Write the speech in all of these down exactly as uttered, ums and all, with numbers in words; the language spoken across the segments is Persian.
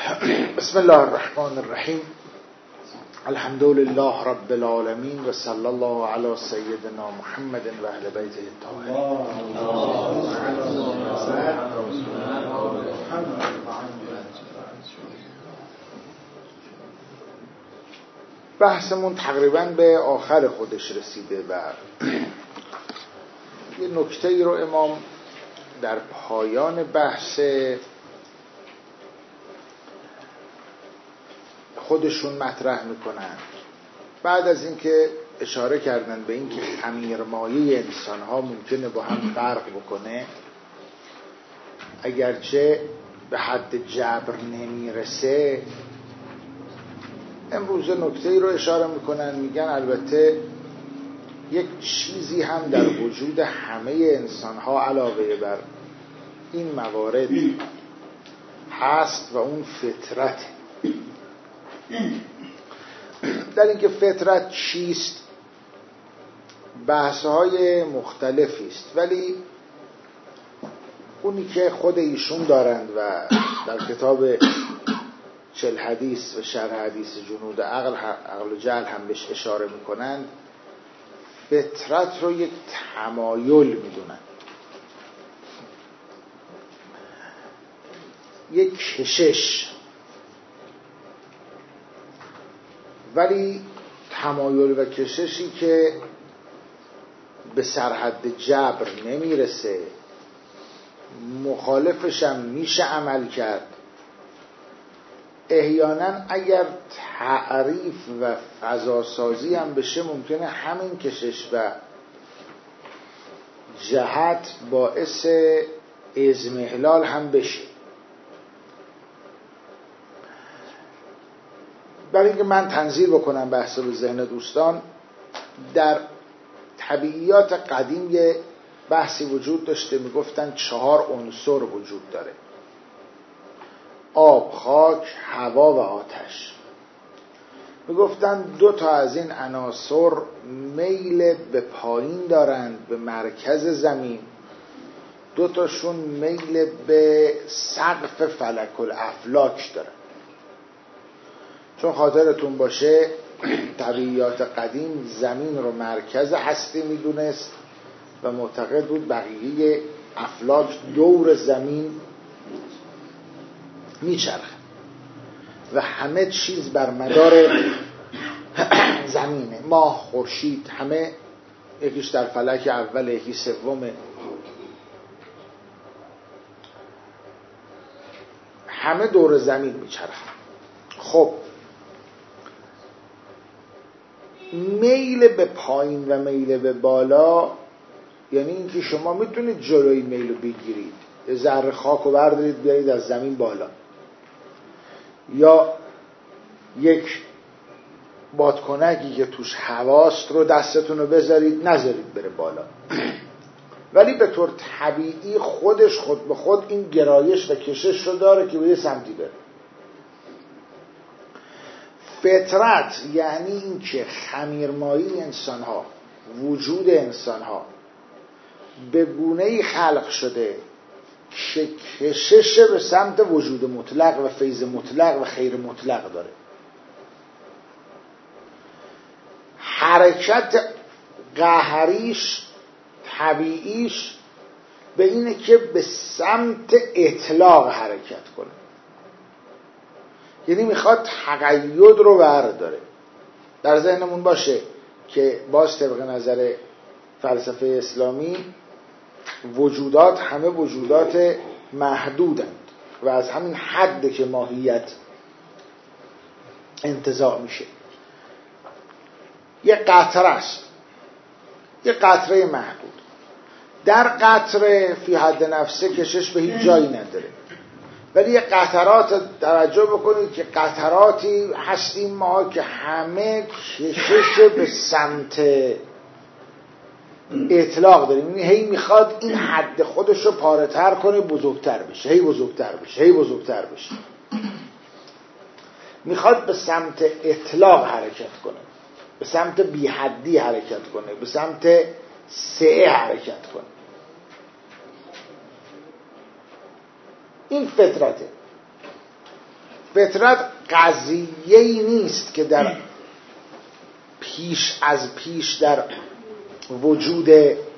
بسم الله الرحمن الرحیم. الحمد لله رب العالمین و صلی الله علی سیدنا محمد و اهل بیته الطاهرین. بحثمون تقریبا به آخر خودش رسیده و یه نکته ای رو امام در پایان بحث خودشون مطرح میکنن. بعد از اینکه اشاره کردن به اینکه خمیرمایه انسان ها ممکنه با هم فرق بکنه، اگرچه به حد جبر نمیرسه، امروز نکته ای رو اشاره میکنن، میگن البته یک چیزی هم در وجود همه انسان ها علاوه بر این موارد هست و اون فطرت. در اینکه فطرت چیست بحث‌های مختلفی است، ولی اونی که خود ایشون دارند و در کتاب چل حدیث و شرح حدیث جنود عقل عقل و جهل هم بهش اشاره میکنند، فطرت رو یک تمایل میدونن، یک کشش، ولی تمایل و کششی که به سرحد جبر نمیرسه، مخالفش هم میشه عمل کرد. احیانا اگر تعریف و فضاسازی هم بشه، ممکنه همین کشش و جهت باعث اضمحلال هم بشه. برای اینکه من تنظیر بکنم بحث رو ذهن دوستان، در طبیعیات قدیم یه بحثی وجود داشته، میگفتن چهار عنصر وجود داره: آب، خاک، هوا و آتش. میگفتن دو تا از این عناصر میل به پایین دارند، به مرکز زمین. دو تاشون میل به سقف فلک الافلاک دارن. چون خاطرتون باشه طبیعیات قدیم زمین رو مرکز هستی میدونست و معتقد بود بقیه افلاک دور زمین میچرخه و همه چیز بر مدار زمینه. ماه، خورشید، همه یکیش در فلک اول، یکی سومه، همه دور زمین میچرخه. خب میل به پایین و میل به بالا یعنی اینکه شما میتونید جلوی میل رو بگیرید، یه ذره خاک رو بردارید بیارید از زمین بالا، یا یک بادکنکی که توش هواست رو دستتون رو بذارید نذارید بره بالا. ولی به طور طبیعی خودش خود به خود این گرایش و کشش رو داره که به یه سمتی بره. فطرت یعنی این که خمیرمایی انسان ها، وجود انسان ها به گونه‌ای خلق شده که کشش به سمت وجود مطلق و فیض مطلق و خیر مطلق داره. حرکت قهریش، طبیعیش به اینه که به سمت اطلاق حرکت کنه، یعنی میخواد تقید رو برداره. در ذهنمون باشه که باز طبق نظر فلسفه اسلامی وجودات همه وجودات محدودند و از همین حد که ماهیت انتزاع میشه. یه قطره است، یه قطره محدود. در قطره فی حد نفسه کشش به هیچ جایی نداره، ولی یه قطرات توجه بکنید که قطراتی هستیم ما که همه کشش به سمت اطلاق داریم. یعنی هی میخواد این حد خودش رو پاره تر کنه، بزرگتر بشه، هی بزرگتر بشه، هی بزرگتر بشه. میخواد به سمت اطلاق حرکت کنه، به سمت بی حدی حرکت کنه، به سمت سعه حرکت کنه. این فطرته. فطرت قضیه‌ای نیست که در پیش از پیش در وجود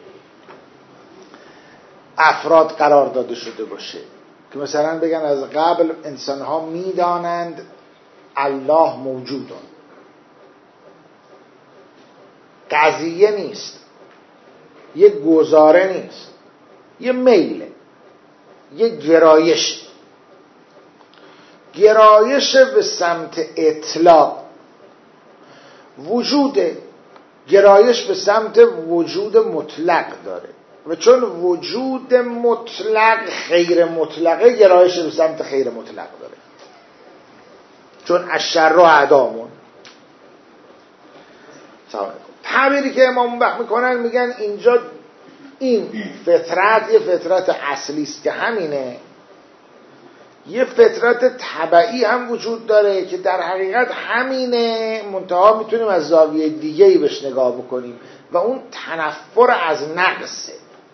افراد قرار داده شده باشه که مثلا بگن از قبل انسان‌ها می‌دانند الله موجودن. قضیه نیست، یه گزاره نیست، یه میله، یه گرایش گرایش به سمت اطلاق وجود، گرایش به سمت وجود مطلق داره و چون وجود مطلق خیر مطلقه، گرایش به سمت خیر مطلق داره، چون الشر و عدامون. تعبیری که امام وقت میکنن میگن اینجا این فطرت یه فطرت اصلی است که همینه، یه فطرت طبعی هم وجود داره که در حقیقت همینه، منتها میتونیم از زاویه دیگه‌ای بهش نگاه بکنیم و اون تنفر از نقصه.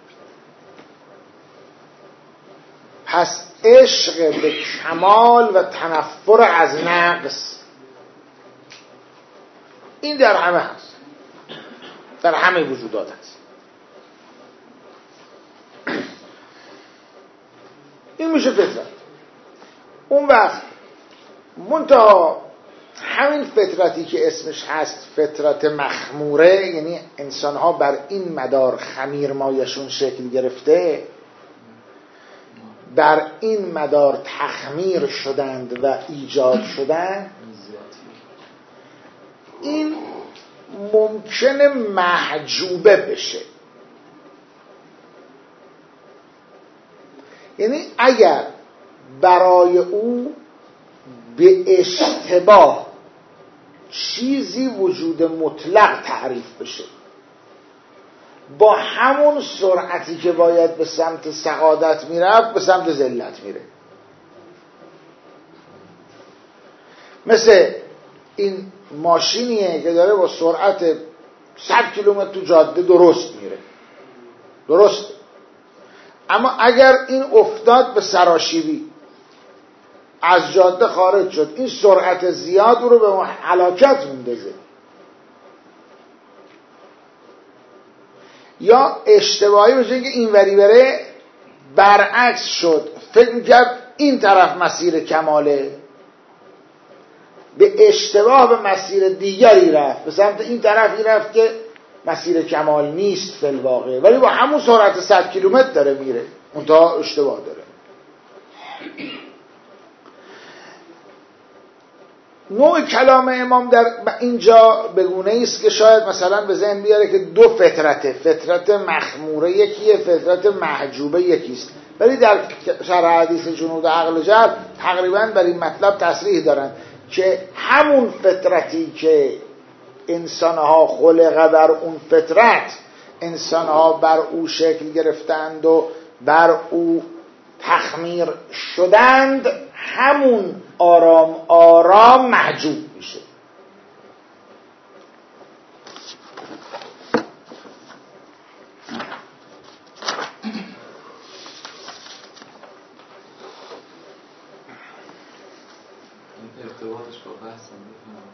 پس عشق به کمال و تنفر از نقص این در همه هست، در همه وجودات هست. این میشه فطرت. اون وقت منتها همین فطرتی که اسمش هست فطرت مخموره، یعنی انسان‌ها بر این مدار خمیر مایشون شکل گرفته، بر این مدار تخمیر شدند و ایجاد شدند، این ممکنه محجوبه بشه. یعنی اگر برای او به اشتباه چیزی وجود مطلق تعریف بشه، با همون سرعتی که باید به سمت سعادت میرفت به سمت ذلت میره. مثل این ماشینیه که داره با سرعت صد کیلومتر تو جاده درست میره، درست، اما اگر این افتاد به سراشیبی، از جاده خارج شد، این سرعت زیاد رو به هلاکت میندازه. یا اشتباهی بشه که این وری بره، برعکس شد، فکر میکرد این طرف مسیر کماله، به اشتباه به مسیر دیگری رفت، به سمت این طرفی رفت که مسیر کمال نیست فی الواقع، ولی با همون سرعت صد کیلومتر داره میره، منتها اشتباه داره. نوع کلام امام در اینجا بگونه است که شاید مثلا به ذهن بیاره که دو فطرته، فطرت مخموره یکیه، فطرت محجوبه یکیست، ولی در شرح حدیث جنود عقل و جبر تقریبا بر این مطلب تصریح دارن که همون فطرتی که انسانها خلق بر اون فطرت، انسانها بر او شکل گرفتند و بر او تخمیر شدند، همون آرام آرام محجوب میشه. ارتباطش با بحثم بکنم.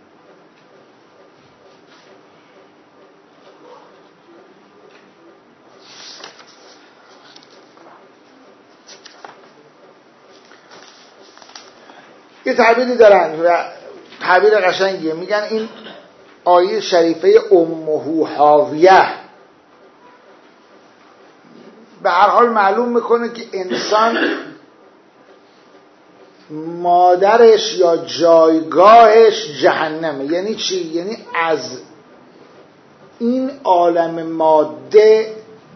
یه تعبیری دارن و تعبیر قشنگیه، میگن این آیه شریفه امه حاویه به هر حال معلوم میکنه که انسان مادرش یا جایگاهش جهنمه. یعنی چی؟ یعنی از این عالم ماده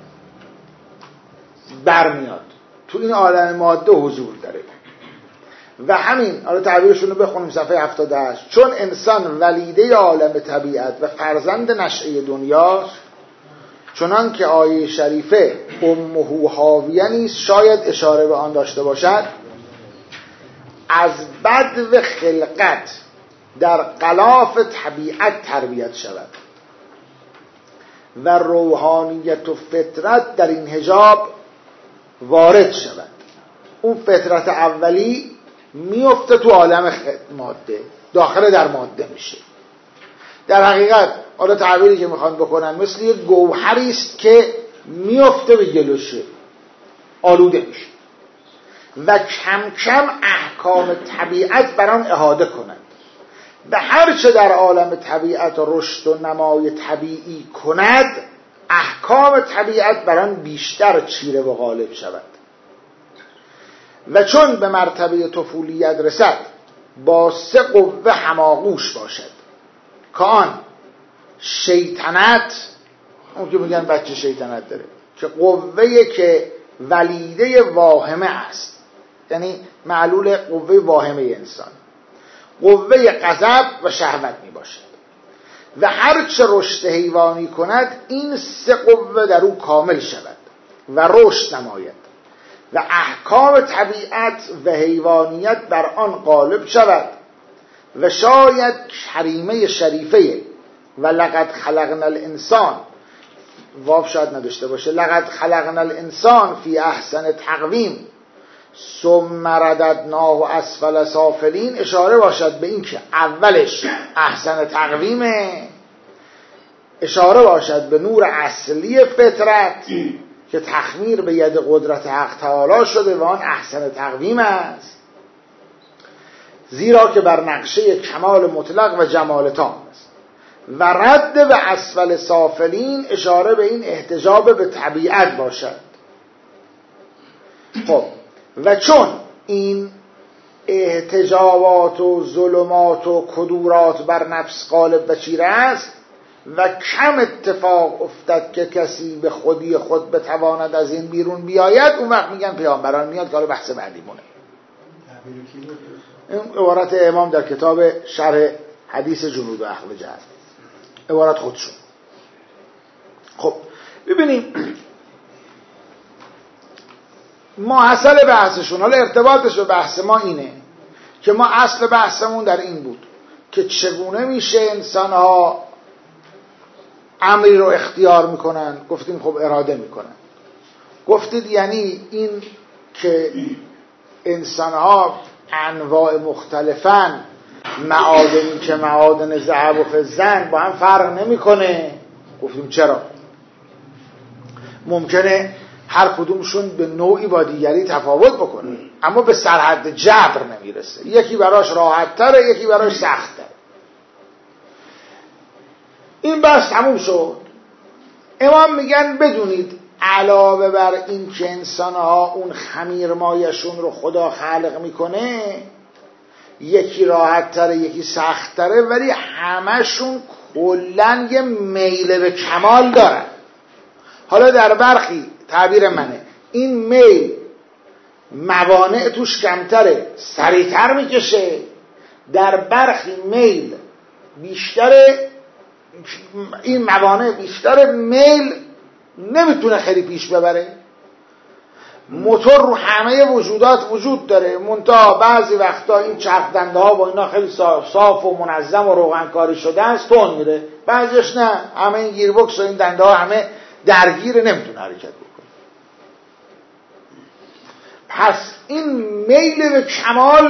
برمیاد، تو این عالم ماده حضور داره. و همین، حالا تعبیرشون رو بخونیم صفحه هفتاد و هشت، چون انسان ولیده عالم طبیعت و فرزند نشأه دنیاست، چنان که آیه شریفه امه حاویه نیست شاید اشاره به آن داشته باشد، از بدو خلقت در غلاف طبیعت تربیت شود و روحانیت و فطرت در این حجاب وارد شود. اون فطرت اولی میفته تو عالم ماده، داخل در ماده میشه. در حقیقت حالا تعبیری که میخوان بکنن مثل یه گوهری است که میفته به گلوشه، آلوده میشه و کم کم احکام طبیعت بر آن احاطه کنند و هر چه در عالم طبیعت رشد و نمای طبیعی کند احکام طبیعت بر آن بیشتر چیره و غالب شود و چون به مرتبه طفولیت رسد با سه قوه هماغوش باشد که آن شیطنت، اون که میگن بچه شیطنت داره، که قوه‌ای که ولیده واهمه است، یعنی معلول قوه واهمه انسان، قوه غضب و شهوت می باشد و هر چه رشد حیوانی کند این سه قوه در او کامل شود و رشد نماید و احکام طبیعت و حیوانیت بر آن غالب شود و شاید کریمه شریفه و لقد خلقنا الانسان، واو شاید نداشته باشه، لقد خلقنا الانسان فی احسن تقویم ثم رددناه اسفل سافلین، اشاره باشد به این که اولش احسن تقویمه، اشاره باشد به نور اصلی فطرت که تخمیر به ید قدرت حق تعالی شده و آن احسن تقویم است، زیرا که بر نقشه کمال مطلق و جمال تام است. و رد به اسفل سافلین اشاره به این احتجاب به طبیعت باشد. خب و چون این احتجابات و ظلمات و کدورات بر نفس غالب و چیره است و کم اتفاق افتد که کسی به خودی خود بتواند از این بیرون بیاید، اون وقت میگن پیامبران میاد، که حالا بحث بعدی مونه. این عبارت امام در کتاب شرح حدیث جنود و اهل جهل، عبارت خودشون. خب ببینیم ما اصل بحثشون، حالا ارتباطش به بحث ما اینه که ما اصل بحثمون در این بود که چگونه میشه انسان ها امری رو اختیار میکنن. گفتیم خب اراده میکنن. گفتید یعنی این که انسان ها انواع مختلفن، معادنی که معادن ذهب و فضه با هم فرق نمیکنه. گفتیم چرا؟ ممکنه هر کدومشون به نوعی با دیگری تفاوت بکنه اما به سرحد جبر نمیرسه، یکی براش راحت تره یکی براش سخت تره. این بحث تموم شد. امام میگن بدونید علاوه بر این که انسان‌ها اون خمیر مایشون رو خدا خلق میکنه، یکی راحت تره یکی سخت تره، ولی همشون کلن یه میل به کمال دارن. حالا در برخی تعبیر منه این میل موانع توش کمتره سریعتر میکشه، در برخی میل بیشتره، این موانع بیشتره، میل نمیتونه خیلی پیش ببره. موتور رو همه وجودات وجود داره، منتها بعضی وقتا این چرخ دنده ها با اینا خیلی صاف و منظم و روغنکاری شده است، تون میره. بعضیش نه، همه این گیربکس و این دنده ها همه درگیره، نمیتونه حرکت بکنه. پس این میل به کمال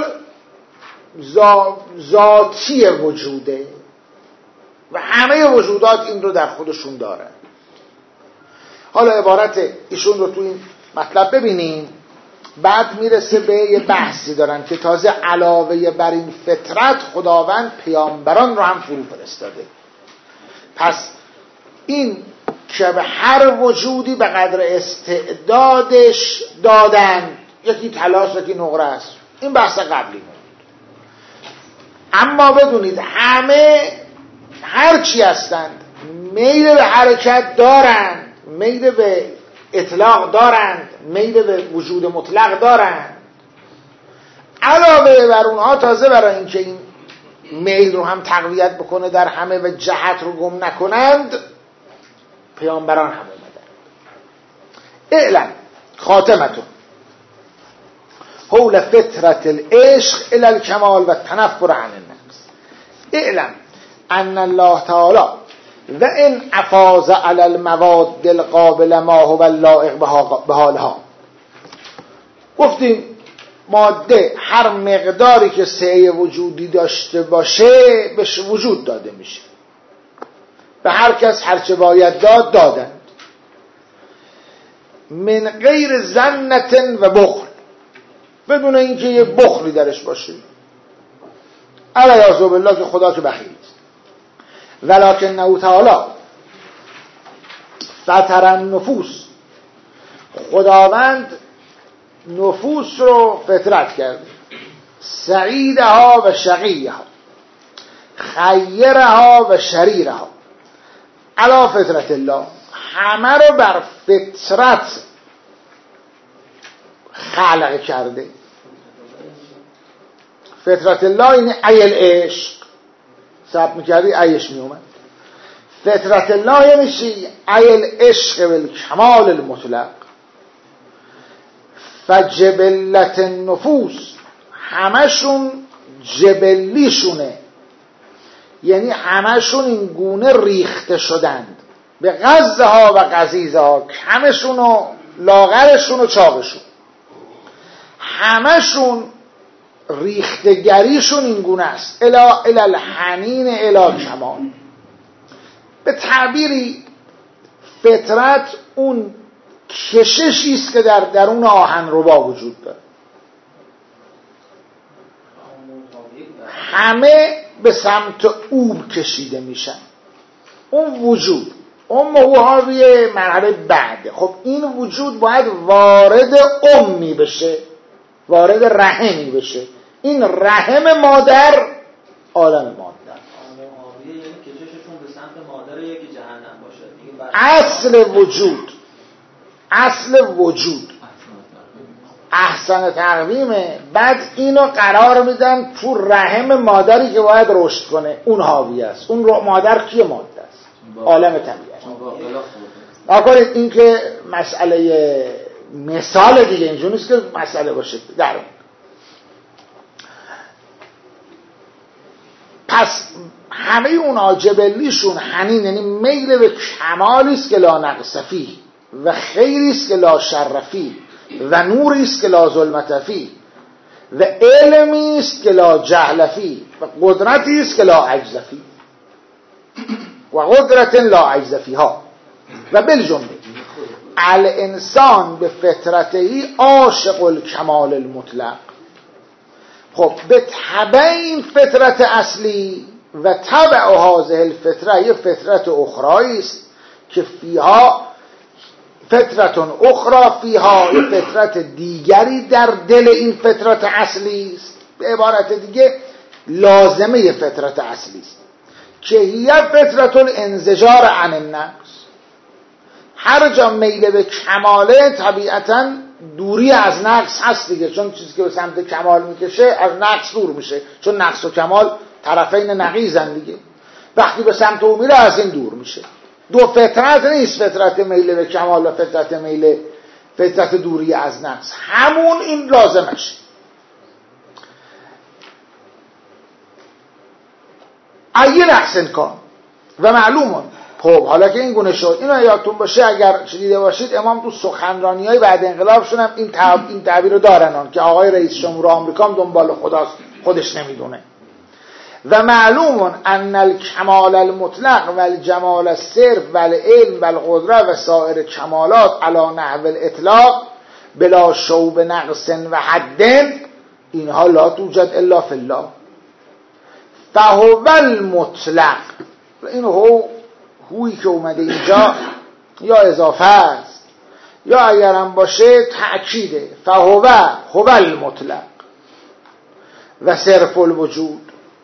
ذاتی وجوده و همه وجودات این رو در خودشون دارن. حالا عبارت ایشون رو تو این مطلب ببینیم، بعد میرسه به یه بحثی دارن که تازه علاوه بر این فطرت خداوند پیامبران رو هم فرو فرستاده. پس این که به هر وجودی به قدر استعدادش دادن، یکی طلاست یکی نقره است، این بحث قبلی بود. اما بدونید همه هر چی هستند میل به حرکت دارند، میل به اطلاق دارند، میل به وجود مطلق دارند. علاوه بر اونها تازه برای اینکه این میل رو هم تقویت بکنه در همه و جهت رو گم نکنند، پیامبران هم اومدن. اعلم خاتمتون حول فطرت العشق الى الکمال و تنفر عن النفس. اعلم ان الله تعالی و ان افاظ علی المواد القابل ما هو اللائق به حالها. گفتیم ماده هر مقداری که سعه وجودی داشته باشه بهش وجود داده میشه. به هر کس هرچه باید داد دادند، من غیر ظنة و بخل، بدون اینکه یه بخلی درش باشه. علیاذ بالله که خدا که بخیل است. ولکنه تعالی فطر النفوس، خداوند نفوس رو فطرت کرده، سعیدها و شقیها، خیرها و شریرها، علی فطرت الله، همه رو بر فطرت خلق کرده. فطرت الله این ایل عشق، ثبت میکردی ایش میومد. فطرت الله یعنی چی؟ ایل عشق بالکمال المطلق. فجبلت النفوس، همشون جبلیشونه، یعنی همشون این گونه ریخته شدند به غزها و غزیزها، همشون و لاغرشون و چاقشون، همشون ریختگریشون این گونه است. الا الا الحنین الا کمال. به تعبیری فطرت اون کششی است که در درون آهنربا وجود داره. همه به سمت اوب کشیده میشن. اون وجود، اون موهاوی مرحله بعده. خب این وجود باید وارد امی بشه، وارد رحمی بشه. این رحم مادر عالم مادر. یعنی کشششون به سمت مادر یکی جهنم باشه. اصل وجود، اصل وجود احسن تقویمه. بعد اینو قرار میدن تو رحم مادری که باید رشد کنه، اون حاوی است. اون مادر کیه؟ ماده است، عالم طبیعت. نکنید این که مسئله مثال دیگه، اینجور نیست که مسئله باشه در. پس همه اونا جبلیشون حنین، یعنی میل به کمالی است که لا نقص فیه، و خیری است که لا شر فیه، و نوری است که لا ظلمت فیه، و علمی است که لا جهل فیه، و قدرتی است که لا عجز فیه، و قدرت لا عجز فیها. و بالجمله الانسان به فطرتهی عاشق الکمال المطلق. خب به تبع این فطرت اصلی و تبع هذه الفطره، یه فطرت اخرایی است که فیها فطرت اخرى، فیها یه فطرت دیگری در دل این فطرت اصلی است. به عبارت دیگه لازمه فطرت اصلی است که هی فطرت الانزجار عن النقص. هر جا میل به کماله طبیعتاً دوری از نقص هست دیگه، چون چیزی که به سمت کمال میکشه از نقص دور میشه، چون نقص و کمال طرفین نقیضن دیگه. وقتی به سمت او میره از این دور میشه. دو فطرت نیست، فطرت میل به کمال و فطرت میل فطرت دوری از نقص، همون این لازمش. ایه نقص کن و معلومون. خب حالا که این گونه شد، اینو یادتون باشه اگر دیده باشید امام تو سخنرانی‌های بعد انقلابشون هم این تعب این تعبیر رو دارن که آقای رئیس جمهور آمریکا هم دنبال خداست، خودش نمیدونه. و معلومون ان الکمال المطلق و الجمال الصرف و العلم و القدره و سایر کمالات علی نحو الاطلاق بلا شوب نقص و حد، اینها لا توجد الا فی الله فهو المطلق. این هو هویی که اومده اینجا یا اضافه است یا اگرم باشه تأکیده. فهو هو المطلق و صرف الوجود.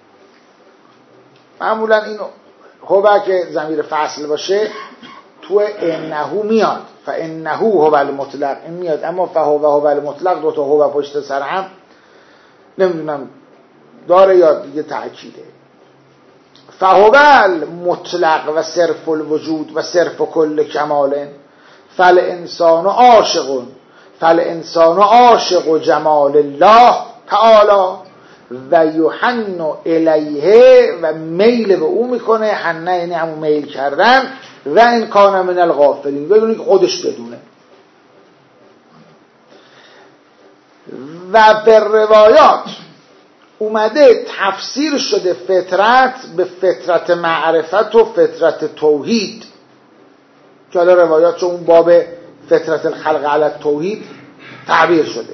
معمولا این هو که ضمیر فصل باشه تو انهو میاد، فانه هو المطلق این میاد، اما فهو هو المطلق دو تا هو پشت سر هم نمیدونم داره یا دیگه تأکیده. فهو المطلق و صرف الوجود و صرف کل کمال. فالانسان عاشق فالانسان عاشق جمال الله تعالی و یحن الیه، و میل به او میکنه. حنه یعنی همون میل کردن. و این کان من الغافلین، بدونی که خودش بدونه. و به روایات اومده تفسیر شده فطرت به فطرت معرفت و فطرت توحید که حالا روایات چون اون باب فطرت الخلق علی التوحید تعبیر شده.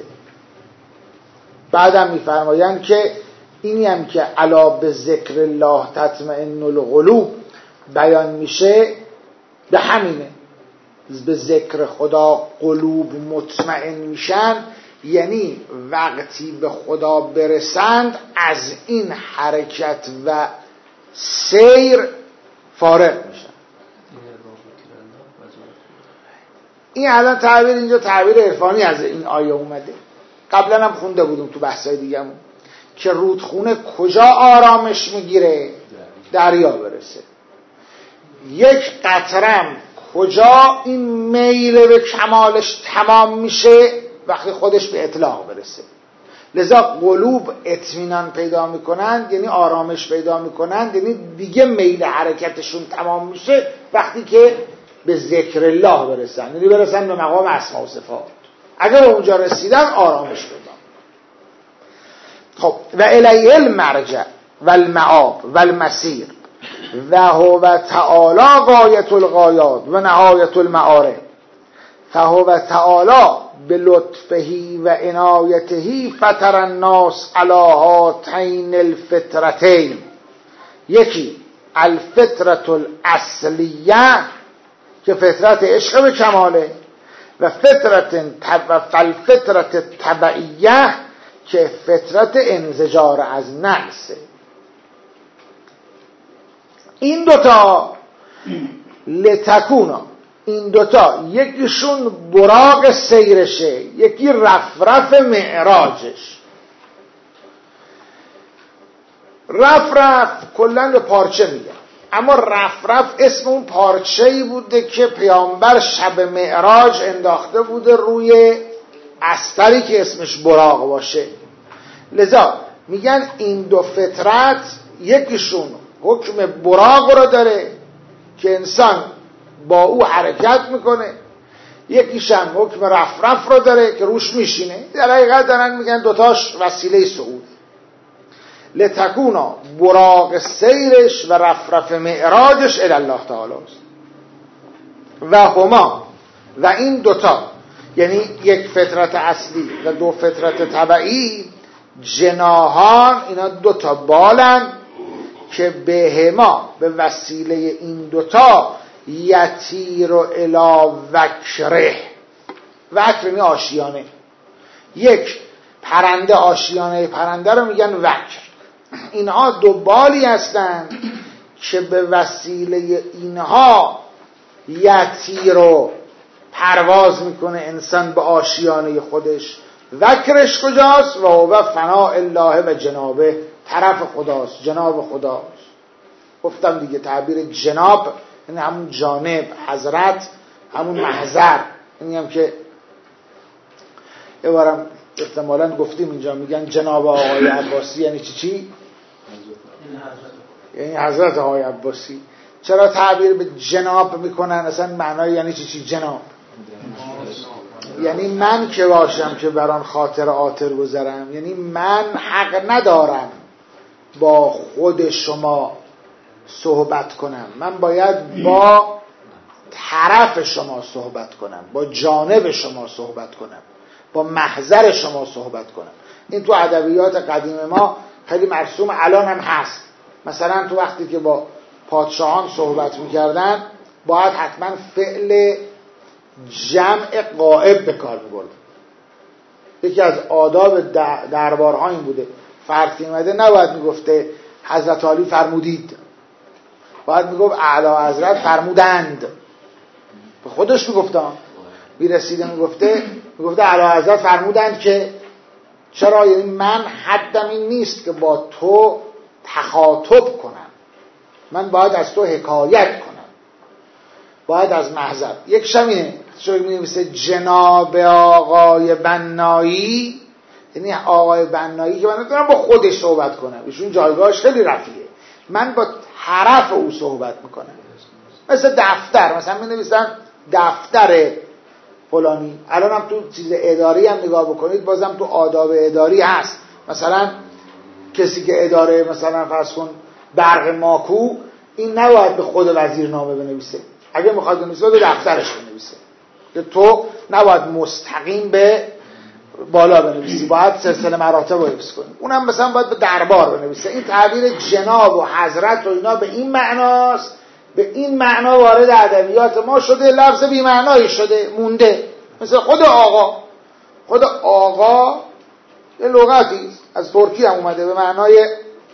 بعدم میفرمایند که اینی هم که علا به ذکر الله تطمئن القلوب بیان میشه به همینه، به ذکر خدا قلوب مطمئن میشن، یعنی وقتی به خدا برسند از این حرکت و سیر فارغ میشن. این الان تعبیر اینجا تعبیر عرفانی از این آیه اومده. قبلا هم خونده بودیم تو بحثای دیگه‌مون که رودخونه کجا آرامش میگیره؟ دریا برسه. یک قطرم کجا این میل به کمالش تمام میشه؟ وقتی خودش به اطلاق برسه. لذا قلوب اطمینان پیدا میکنند، یعنی آرامش پیدا میکنند، یعنی دیگه میل حرکتشون تمام میشه وقتی که به ذکر الله برسن، یعنی برسن به مقام اسماء و صفات. اگر اونجا رسیدن آرامش پیدا. خب و الیه المرجع و المآب و المصیر و هو تعالی غایت الغایات و نهایت المعارف فهو تعالی به لطفه و عنایته فطر الناس علی هاتین الفطرتین، یکی الفطرة الاصلیه که فطرت عشق به کماله و فطرت و فالفطرة تبعیه که فطرت انزجار از نقصه. این دوتا لتکونا، این دوتا یکیشون براق سیرشه، یکی رفرف معراجش. رفرف کلن به پارچه میگن، اما رفرف اسم اون پارچه‌ای بوده که پیامبر شب معراج انداخته بوده روی استری که اسمش براق باشه. لذا میگن این دو فطرت یکیشون حکم براق رو داره که انسان با او حرکت میکنه، یکیشم حکم رفرف رو داره که روش میشینه. در حقیقت دارن میگن دوتاش وسیله صعود. لتکونا براق سیرش و رفرف معراجش الی الله تعالی است. و هما و این دوتا، یعنی یک فطرت اصلی و دو فطرت تبعی، جناحان، اینا دوتا بالن که به ما به وسیله این دوتا یطیر و الی وکره. وکر یعنی آشیانه. یک پرنده آشیانه پرنده رو میگن وکر. اینها دو بالی هستند که به وسیله اینها یطیر و پرواز میکنه انسان به آشیانه خودش. وکرش کجاست؟ و هو فناء الله و جنابه، طرف خداست، جناب خداست. گفتم دیگه تعبیر جناب یعنی همون جانب، حضرت همون محضر. اینی هم که یه بارم احتمالاً گفتیم اینجا میگن جناب آقای عباسی یعنی چی چی؟ یعنی حضرت آقای عباسی. چرا تعبیر به جناب میکنن؟ اصلا معنای یعنی چی چی جناب؟ یعنی من که باشم که بران خاطر آتر گذرم، یعنی من حق ندارم با خود شما صحبت کنم، من باید با طرف شما صحبت کنم، با جانب شما صحبت کنم، با محضر شما صحبت کنم. این تو ادبیات قدیم ما خیلی مرسوم، الان هم هست. مثلا تو وقتی که با پادشاهان صحبت میکردن باید حتما فعل جمع غائب به کار میبرد. یکی از آداب دربارها این بوده، فرقی اومده نباید میگفته حضرت علی فرمودید، باید میگفت اعلی حضرت فرمودند. به خودش میگفته، میرسیده میگفته میگفته اعلی حضرت فرمودند که چرا؟ یعنی من حدم این نیست که با تو تخاطب کنم، من باید از تو حکایت کنم، باید از محضر. یک شمینه شوی می نویسه جناب آقای بنایی، یعنی آقای بنایی که من نتونم با خودش صحبت کنم، ایشون جایگاهش خیلی رفیعه، من با طرف او صحبت میکنم. مثل دفتر، مثلا می نویسن دفتر فلانی. الان هم تو چیز اداری هم نگاه بکنید بازم تو آداب اداری هست، مثلا کسی که اداره مثلا فرض کن برق ماکو، این نباید به خود وزیر نامه بنویسه، اگه میخواد بنویسه به دفترش بنویسه، که تو نباید مستقیم به بالا بنویسی، باید سلسله مراتب رو حفظ کنی. اونم مثلا باید به دربار بنویسه. این تعبیر جناب و حضرت و اینا به این معناست، به این معنا وارد ادبیات ما شده، لفظ بی معنایی شده مونده. مثل خود آقا، خود آقا یه لغتی از ترکی هم اومده به معنای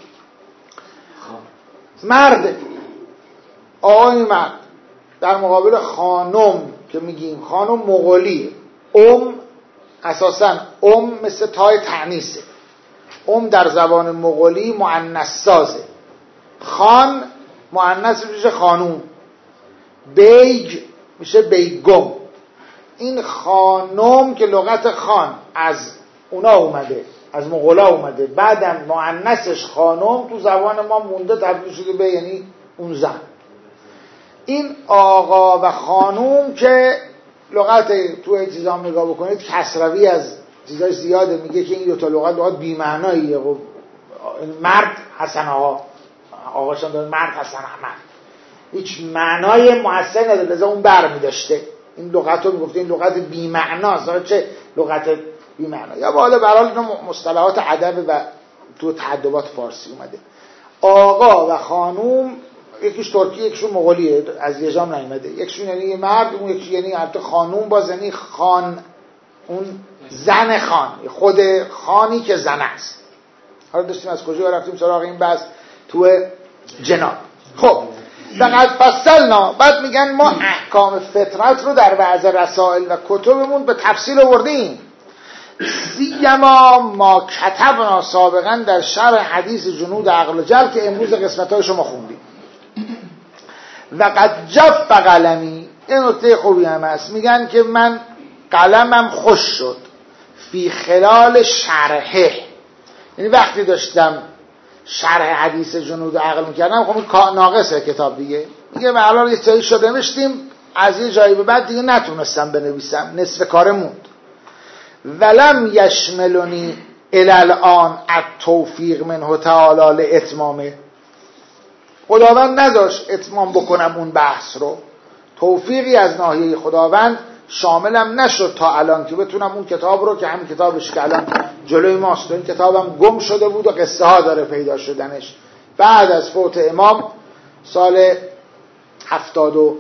مرد، آقای مرد، در مقابل خانم که میگیم خانم مغولی، ام اساساً ام مثل تای تأنیسه، ام در زبان مغولی مؤنث سازه، خان مؤنث میشه خانوم، بیگ میشه بیگم. این خانم که لغت خان از اونا اومده، از مغولا اومده، بعدم مؤنثش خانم تو زبان ما مونده تبدیل شده به یعنی اون زن. این آقا و خانوم که لغت تو این چیزا نگاه بکنید کسروی از چیزای زیاده، میگه که این دو تا لغت لغت بی معناییه. خب مرد حسن آقا، آقاشون داره مرد حسن احمد، هیچ معنای مؤثر نداره، لذا اون برمی داشته. این لغت رو میگفته این لغت بی معناست. چه لغت بی معنا؟ یا بالا برحال اینا مصطلحات ادب و تو تأدبات فارسی اومده. آقا و خانوم یکیش ترکی یکیشون مغولیه، از یجام نیامده، یکیشون یعنی مرد، اون یکی یعنی البته خانوم باز یعنی خان، اون زن خان، خود خانی که زن است. حالا داشتیم از کجا رفتیم سراغ این بحث تو جناب. خب فقط فصلنا، بعد میگن ما احکام فطرت رو در بعض رسائل و کتبمون به تفصیل آوردیم. سیما ما کتبنا سابقا در شرح حدیث جنود عقل و جل که امروز قسمت‌های شما خوندیم. و قد جف قلمی، این نکته خوبی هم هست، میگن که من قلمم خوش شد فی خلال شرحه، یعنی وقتی داشتم شرح حدیث جنود عقل میکردم، خب این ناقصه کتاب دیگه، میگه من الان یه چیزی شده نوشتیم، از یه جایی به بعد دیگه نتونستم بنویسم، نصف کار موند. ولم یشملونی الالان التوفیق منه تعالی لاتمامه، خداوند نداشت اتمام بکنم اون بحث رو، توفیقی از ناحیه خداوند شاملم نشد تا الان که بتونم اون کتاب رو که همین کتابش که الان جلوی ماست، این کتابم گم شده بود و قصه ها داره پیدا شدنش، بعد از فوت امام سال هفتاد و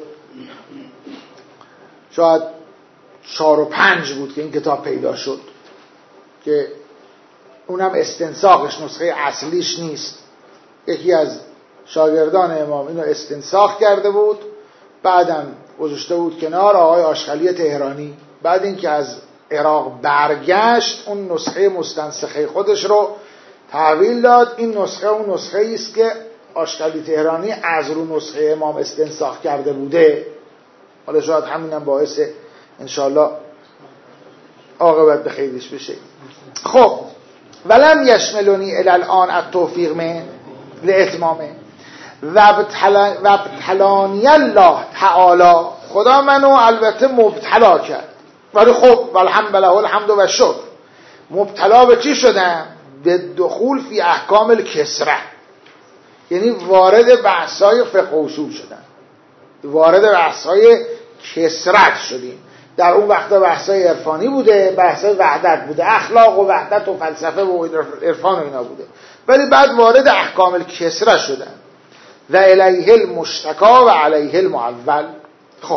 شاید چهار و پنج بود که این کتاب پیدا شد، که اونم استنساخش نسخه اصلیش نیست، یکی از شاگردان امام اینو استنساخ کرده بود، بعدم گذاشته بود کنار آقای آشخلی تهرانی. بعد اینکه از عراق برگشت اون نسخه مستنسخه خودش رو تحویل داد. این نسخه اون نسخه ای است که آشخلی تهرانی از رو نسخه امام استنساخ کرده بوده. حالا شاید همینم باعث انشاءالله عاقبت به خیرش بشه. خب ولم یشملونی الالان التوفیق من لاتمامه و ابتلانی الله تعالی، خدا منو البته مبتلا کرد، ولی خب والحمد لله الحمد و شکر. مبتلا به چی شدم؟ به دخول فی احکام الکسره، یعنی وارد بحثای فقه و اصول شدن، وارد بحثای کسرت شدیم. در اون وقتا بحثای عرفانی بوده، بحثای وحدت بوده، اخلاق و وحدت و فلسفه و عرفان و اینا بوده، ولی بعد وارد احکام الکسره شدن. و الیه المشتکا و علیه المعول. خب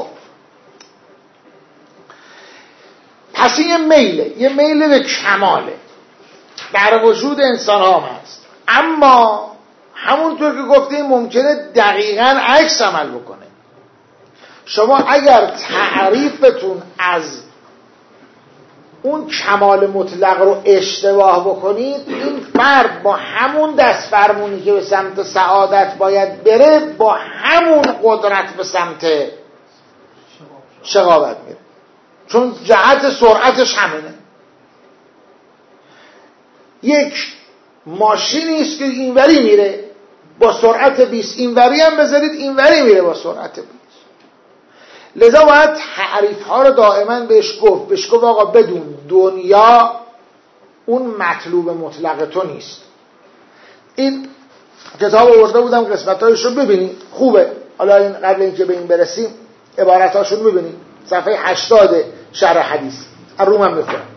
پس یه میله، یه میله به کماله در وجود انسان ها هست، اما همونطور که گفتیم ممکنه دقیقاً عکس عمل بکنه. شما اگر تعریفتون از اون کمال مطلق رو اشتباه بکنید، این فرد با همون دست فرمونی که به سمت سعادت باید بره با همون قدرت به سمت شقاوت میره، چون جهت سرعتش همینه. یک ماشینی است که اینوری میره با سرعت بیست، اینوری هم بذارید اینوری میره با سرعت بیست. لذا باید تعریف ها رو دائما بهش گفت بهش گفت آقا بدون دنیا اون مطلوب مطلق تو نیست. این کتاب آورده بودم قسمت‌هایش رو ببینید خوبه. حالا این قبل اینکه به این برسیم عبارتاشون ببینید. صفحه هشتاد شرح حدیث از روم هم میخونم.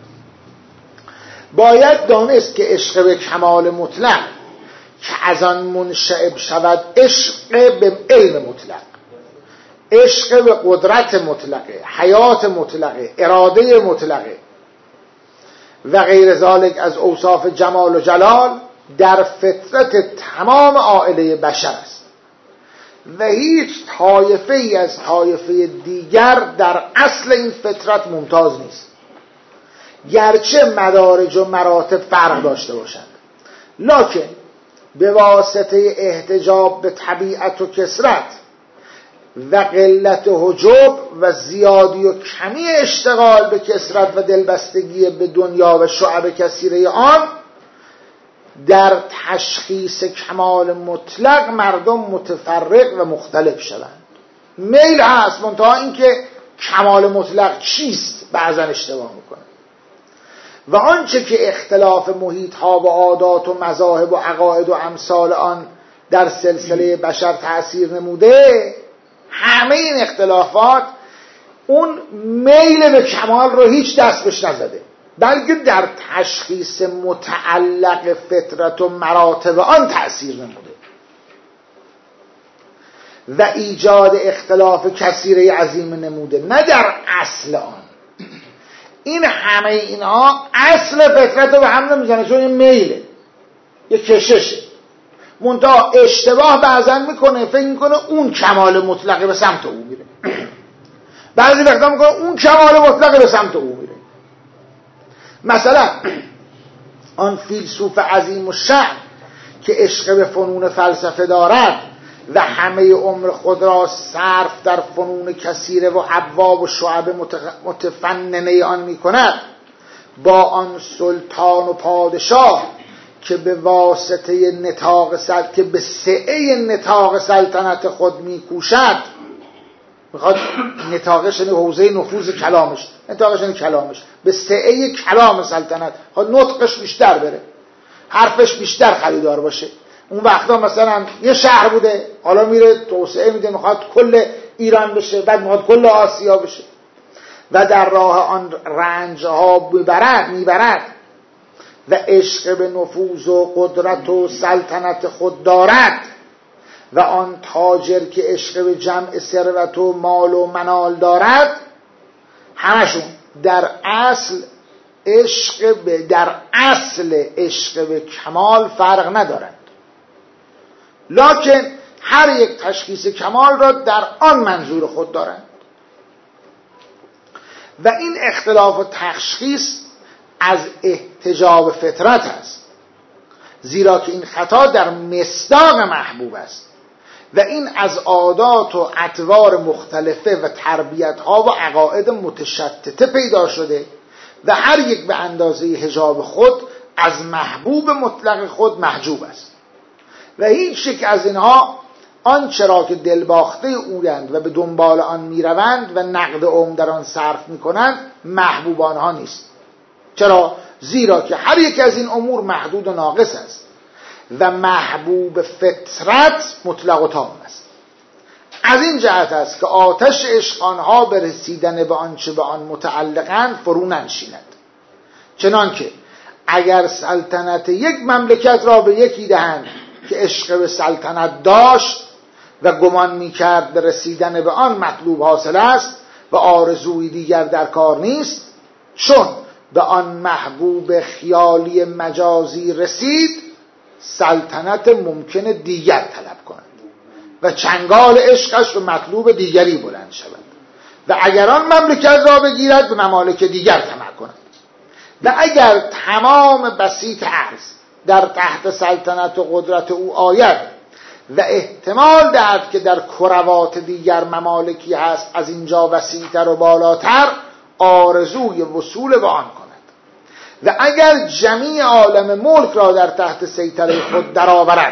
باید دانست که عشق به کمال مطلق که از آن منشعب شود عشق به علم مطلق، عشق به قدرت مطلقه، حیات مطلقه، اراده مطلقه و غیر ذالک از اوصاف جمال و جلال در فطرت تمام عائله بشر است و هیچ طایفه ای از طایفه دیگر در اصل این فطرت ممتاز نیست، گرچه مدارج و مراتب فرق داشته باشند، لکن به واسطه احتجاب به طبیعت و کثرت و قلت حجب و زیادی و کمی اشتغال به کثرت و دلبستگی به دنیا و شعب کثیره آن، در تشخیص کمال مطلق مردم متفرق و مختلف شوند. میل هست منتها اینکه کمال مطلق چیست بعضا اشتباه میکنه و آنچه که اختلاف محیط ها و عادات و مذاهب و عقاید و امثال آن در سلسله بشر تأثیر نموده، همه این اختلافات اون میل به کمال رو هیچ دست بهش نزده، بلکه در تشخیص متعلق فطرت و مراتب آن تأثیر نموده و ایجاد اختلاف کثیره عظیم نموده، نه در اصل آن. این همه اینها اصل فطرت رو به هم نمیزنه، چون این میله، یه کششه. منتها اشتباه بعضا میکنه، فکر میکنه اون کمال مطلقه به سمت او میره، بعضی وقتا میکنه اون کمال مطلقه به سمت او میره. مثلا آن فیلسوف عظیم و شأن که عشق به فنون فلسفه دارد و همه عمر خود را صرف در فنون کثیره و ابواب و شعب متفننه آن می کند، با آن سلطان و پادشاه که به واسطه نطاق سلطنت که به سعه نطاق سلطنت خود می کوشد، میخواد نطاقش یعنی حوزه نفوذ کلامش، نطاقش یعنی کلامش، به سعه کلام سلطنت خود نطقش بیشتر بره، حرفش بیشتر خریدار باشه. اون وقتا مثلا یه شهر بوده، حالا میره توسعه میده، میخواد کل ایران بشه، بعد میخواد کل آسیا بشه و در راه آن رنجها میبرد میبرد و عشق به نفوذ و قدرت و سلطنت خود دارد و آن تاجر که عشق به جمع ثروت و مال و منال دارد، همشون در اصل عشق به در اصل عشق به کمال فرق ندارند، لکن هر یک تشخیص کمال را در آن منظور خود دارند و این اختلاف و تشخیص از احتجاب فطرت است، زیرا که این خطا در مصداق محبوب است و این از عادات و اطوار مختلفه و تربیت‌ها و عقاید متشتته پیدا شده و هر یک به اندازه حجاب خود از محبوب مطلق خود محجوب است و هیچ یک از اینها آنچه را که دلباخته اویند و به دنبال آن میروند و نقد عمر در آن صرف میکنند محبوب آنها نیست. چرا؟ زیرا که هر یک از این امور محدود و ناقص است و محبوب فطرت مطلق و تام است. از این جهت است که آتش عشق آنها به رسیدن به آنچه به آن متعلقند فرو ننشیند، چنانکه اگر سلطنت یک مملکت را به یکی دهند که عشق به سلطنت داشت و گمان می‌کرد به رسیدن به آن مطلوب حاصل است و آرزوی دیگر در کار نیست، چون به آن محبوب خیالی مجازی رسید سلطنت ممکن دیگر طلب کنند و چنگال عشقش به مطلوب دیگری بلند شود و اگر آن مملکت را بگیرد به ممالک دیگر طمع کند و اگر تمام بسیط ارض در تحت سلطنت و قدرت او آید و احتمال دهد که در کروات دیگر ممالکی هست از اینجا وسیع‌تر و بالاتر، آرزوی وصول به آن کند و اگر جمیع عالم ملک را در تحت سیطره خود درآورد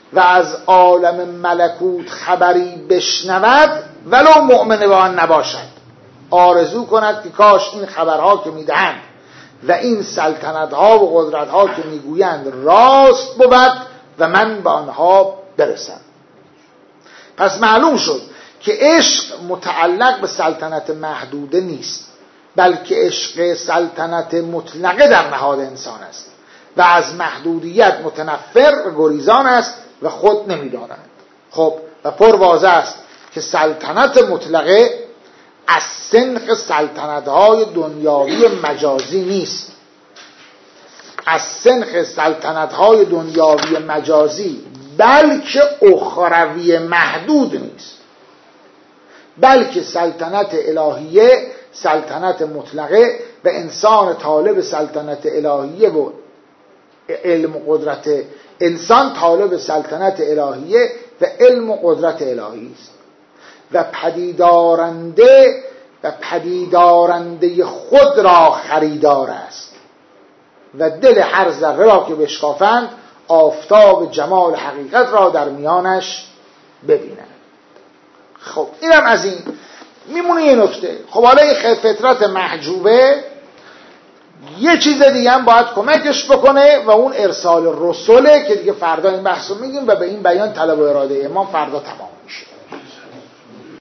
و از عالم ملکوت خبری بشنود ولو مؤمن به آن نباشد. آرزو کند که کاش این خبرها که میدهند و این سلطنتها و قدرتها که میگویند راست بود و من به آنها برسم. پس معلوم شد که عشق متعلق به سلطنت محدوده نیست، بلکه عشق سلطنت مطلقه در نهاد انسان است و از محدودیت متنفر و گریزان است و خود نمی‌داند. خب و پر واضح است که سلطنت مطلقه از سنخ سلطنت‌های دنیاوی مجازی نیست، از سنخ سلطنت‌های دنیاوی مجازی بلکه اخروی محدود نیست، بلکه سلطنت الهیه سلطنت مطلقه و انسان طالب سلطنت الهیه و علم و قدرت انسان طالب سلطنت الهیه و علم و قدرت الهی است و پدیدارنده و پدیدارنده خود را خریدار است و دل هر ذره را که بشکافند آفتاب جمال حقیقت را در میانش ببینند. خب اینم از این. میمونه یه نکته. خب حالا این فطرت محجوبه یه چیز دیگه هم باید کمکش بکنه و اون ارسال رسوله که دیگه فردا این بحثو میگیم و به این بیان طلب و اراده امام فردا تمام.